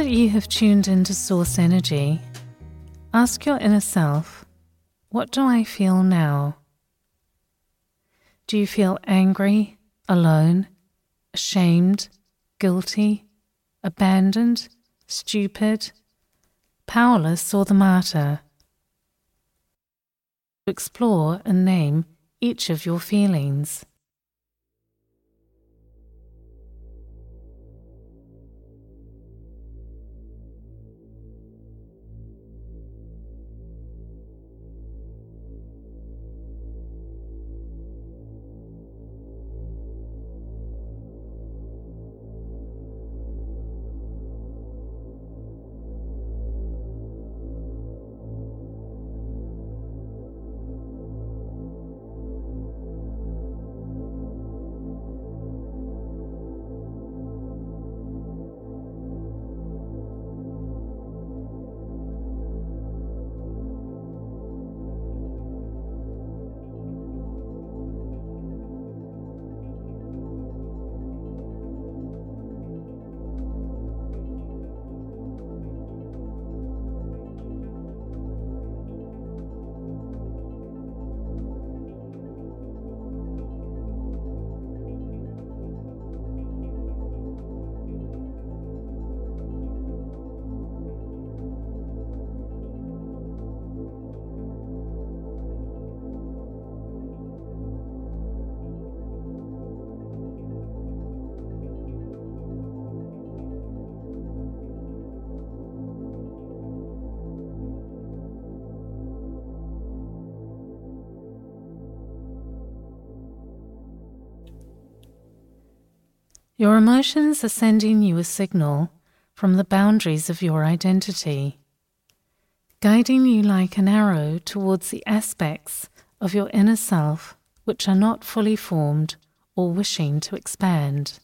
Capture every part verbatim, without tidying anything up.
that you have tuned into source energy, ask your inner self, what do I feel now? Do you feel angry, alone, ashamed, guilty, abandoned, stupid, powerless, or the martyr? Explore and name each of your feelings. Your emotions are sending you a signal from the boundaries of your identity, guiding you like an arrow towards the aspects of your inner self which are not fully formed or wishing to expand.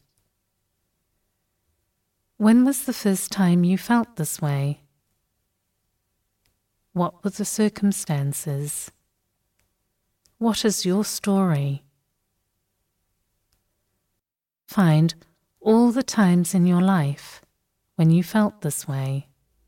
When was the first time you felt this way? What were the circumstances? What is your story? Find all the times in your life when you felt this way.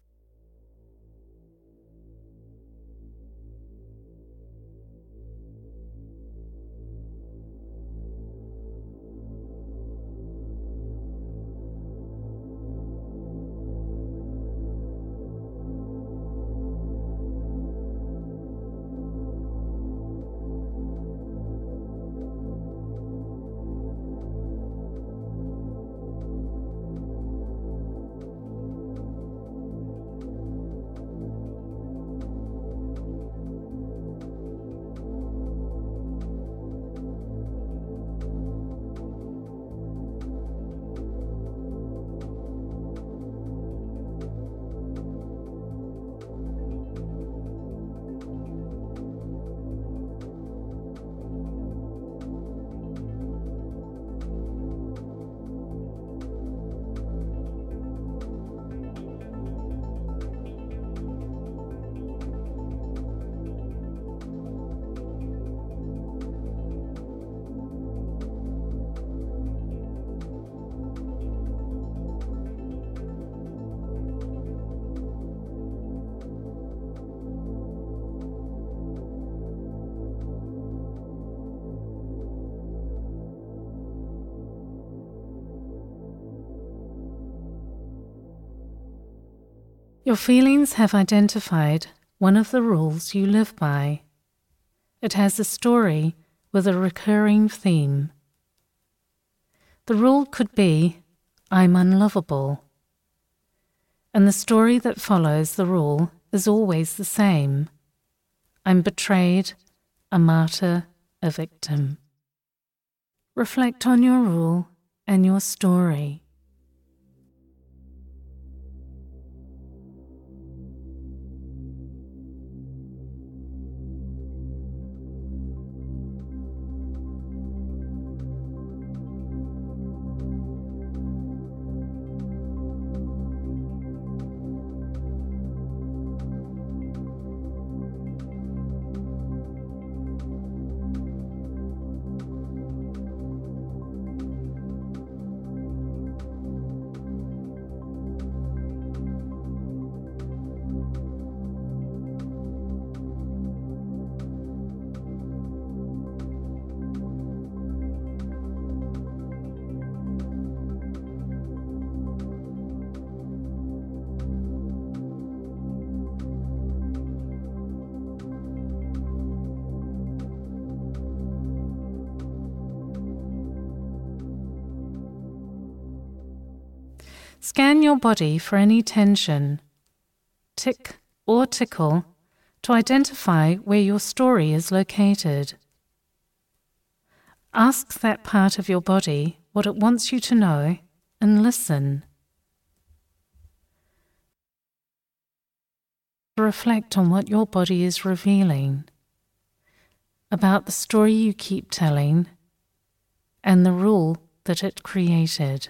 Your feelings have identified one of the rules you live by. It has a story with a recurring theme. The rule could be, I'm unlovable. And the story that follows the rule is always the same. I'm betrayed, a martyr, a victim. Reflect on your rule and your story. Scan your body for any tension, tick or tickle, to identify where your story is located. Ask that part of your body what it wants you to know and listen. Reflect on what your body is revealing about the story you keep telling and the rule that it created.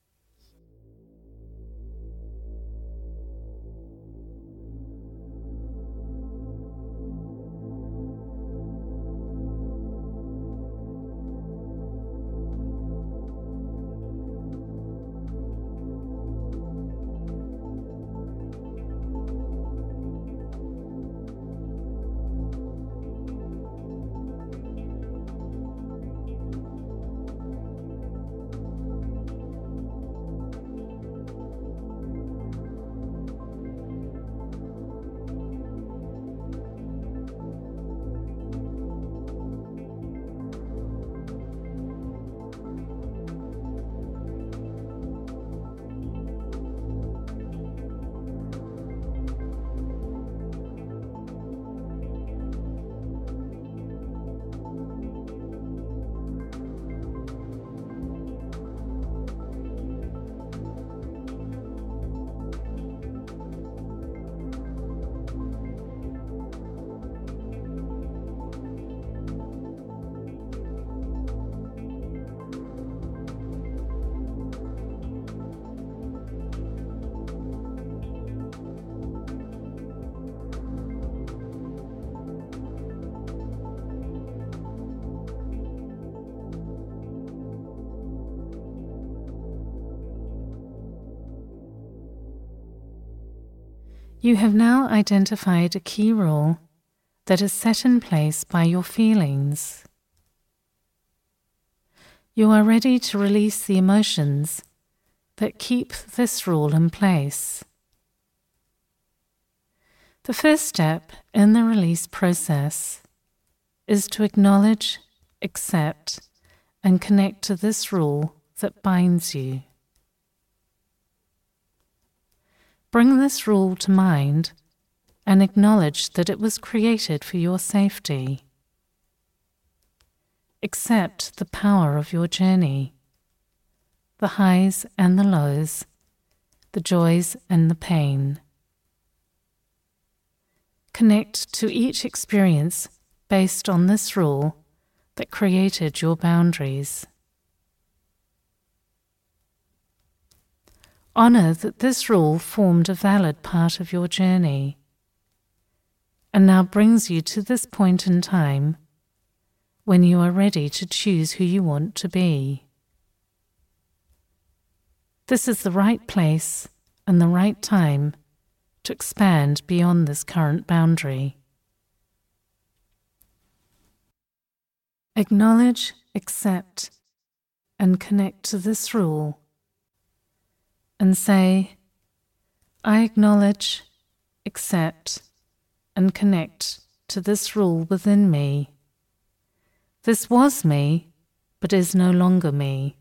You have now identified a key rule that is set in place by your feelings. You are ready to release the emotions that keep this rule in place. The first step in the release process is to acknowledge, accept, and connect to this rule that binds you. Bring this rule to mind and acknowledge that it was created for your safety. Accept the power of your journey, the highs and the lows, the joys and the pain. Connect to each experience based on this rule that created your boundaries. Honour that this rule formed a valid part of your journey and now brings you to this point in time when you are ready to choose who you want to be. This is the right place and the right time to expand beyond this current boundary. Acknowledge, accept, and connect to this rule. And say, I acknowledge, accept, and connect to this rule within me. This was me, but is no longer me.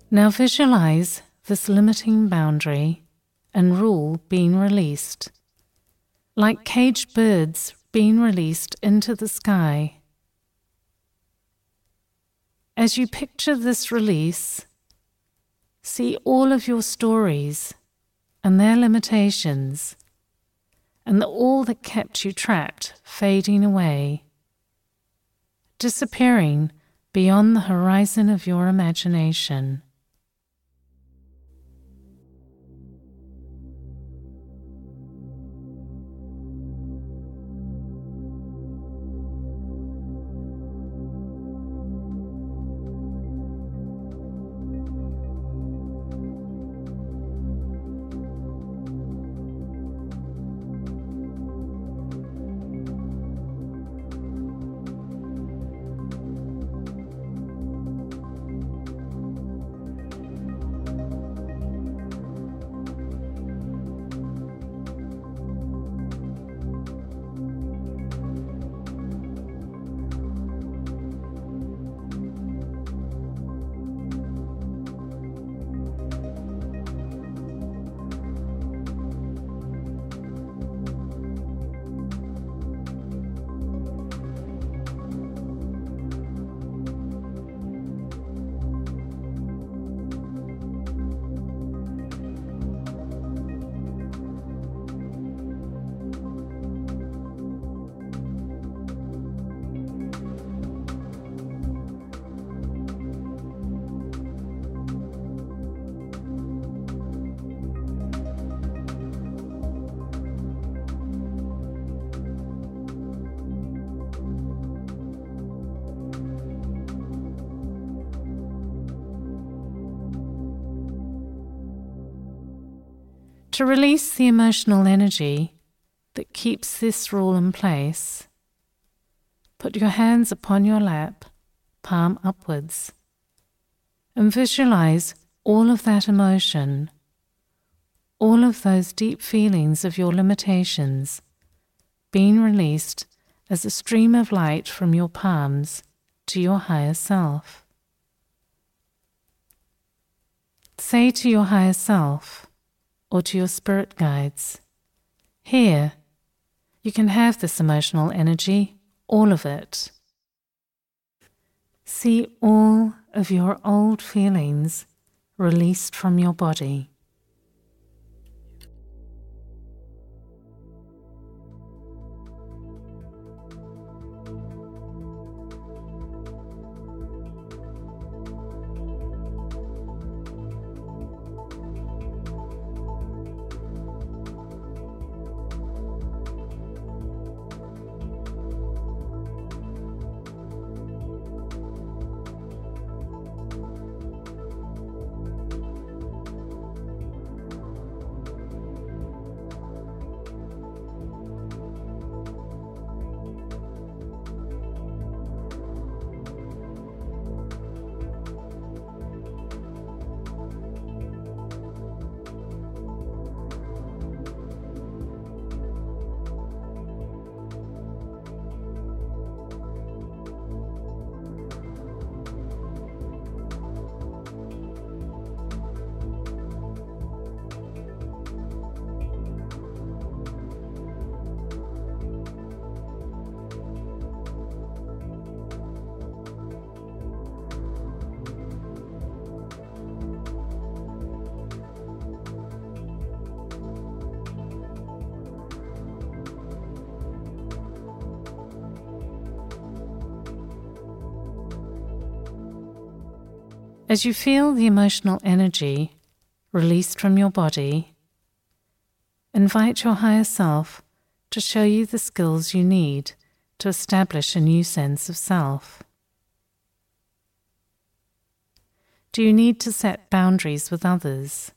Now visualize this limiting boundary and rule being released, like caged birds being released into the sky. As you picture this release, see all of your stories and their limitations, and the, all that kept you trapped fading away, disappearing beyond the horizon of your imagination. To release the emotional energy that keeps this rule in place, put your hands upon your lap, palm upwards, and visualize all of that emotion, all of those deep feelings of your limitations being released as a stream of light from your palms to your higher self. Say to your higher self, or to your spirit guides, here, you can have this emotional energy, all of it. See all of your old feelings released from your body. As you feel the emotional energy released from your body, invite your higher self to show you the skills you need to establish a new sense of self. Do you need to set boundaries with others?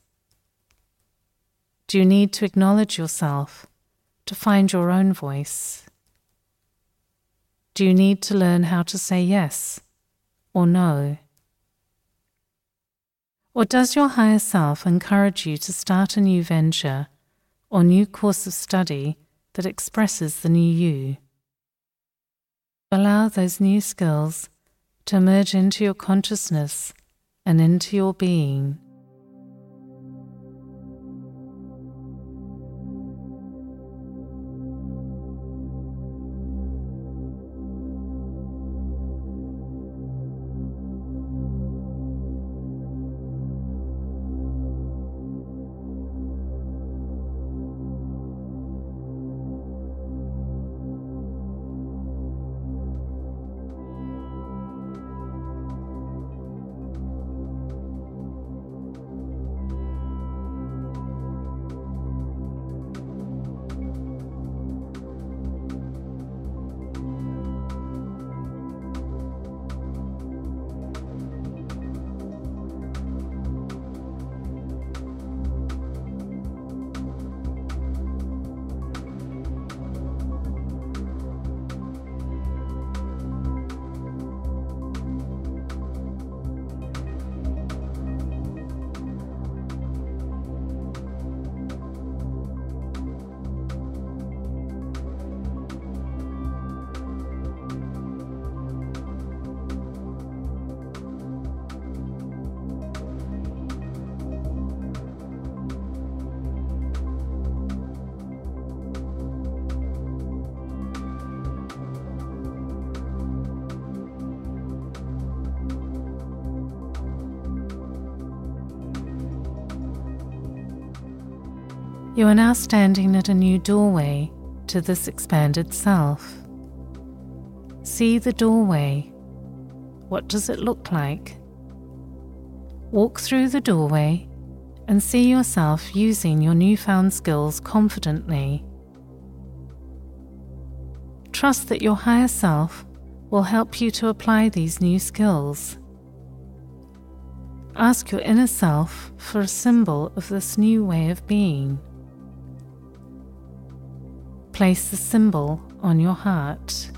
Do you need to acknowledge yourself to find your own voice? Do you need to learn how to say yes or no? Or does your higher self encourage you to start a new venture or new course of study that expresses the new you? Allow those new skills to emerge into your consciousness and into your being. You are now standing at a new doorway to this expanded self. See the doorway. What does it look like? Walk through the doorway and see yourself using your newfound skills confidently. Trust that your higher self will help you to apply these new skills. Ask your inner self for a symbol of this new way of being. Place the symbol on your heart.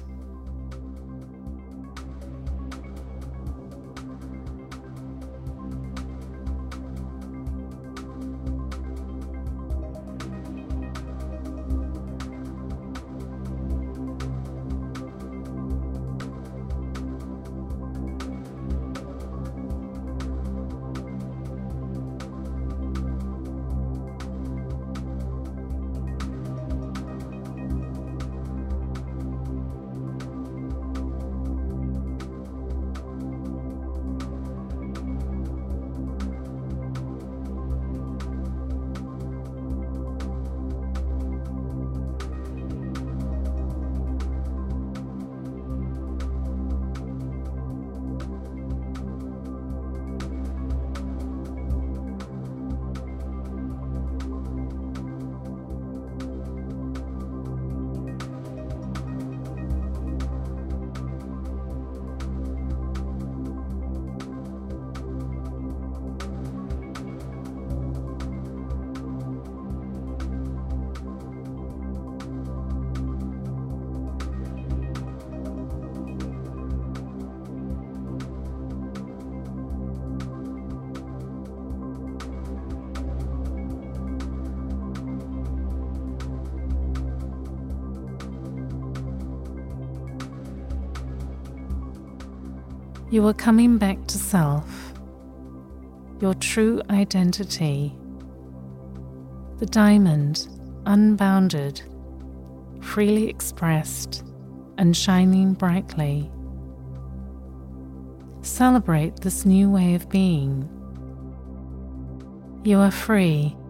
You are coming back to self, your true identity, the diamond, unbounded, freely expressed, and shining brightly. Celebrate this new way of being. You are free,